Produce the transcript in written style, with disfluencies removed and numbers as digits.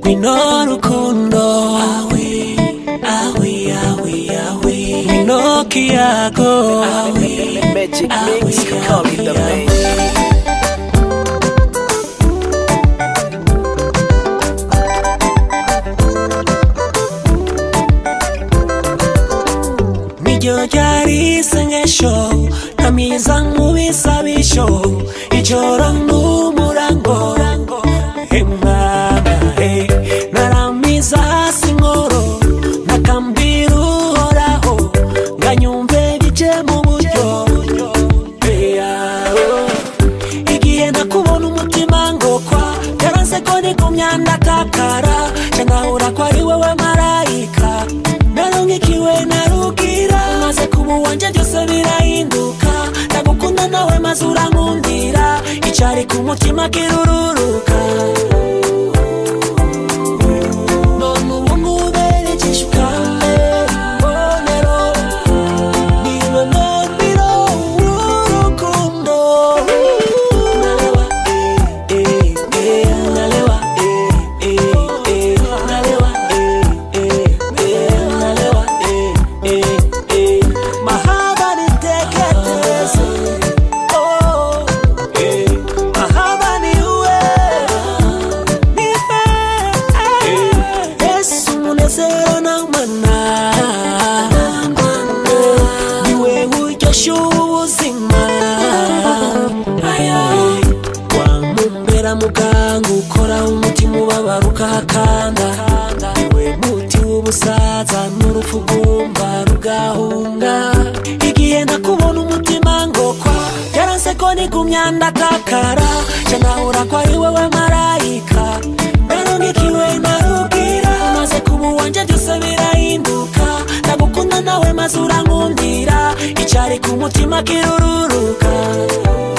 Mino rukundo Mino kiago Magic Mix, call me the man. Niryo ryari isengesho namiza mu bisabisho ijoro n'umurango naramiza hasi nkoro nakambira uhoraho nganyumve bije mu buryo igihe nakubona umutima ngokwa yaranse ko ni ku myanda kakara canahura ko ari wewe marayika naronkikiwe narugira maze kuba uwanje byose birahinduka ndagukunda nawe maze urankundira icari ku mutima kirururuka none ubu ngubere igishukane bonero niwe mbiro urukundo nalewa nalewa nalewa nalewa mahaba niteketeze mahaba niwe nipe Yesu munezero naumana niwe uryosha ubuzima wamumbera muganga ukora umutima ubabara ukahakanda niwe muti w'ubusaza n'urupfu rwumva rugahunga igihe nakubona umutima ngokwa yaranse ko ni ku myanda kakara canahura ko ari wewe marayika naronkikiwe narugira maze kuba uwanje byose birahinduka ndagukunda nawe maze urankundira icari ku mutima kirururuka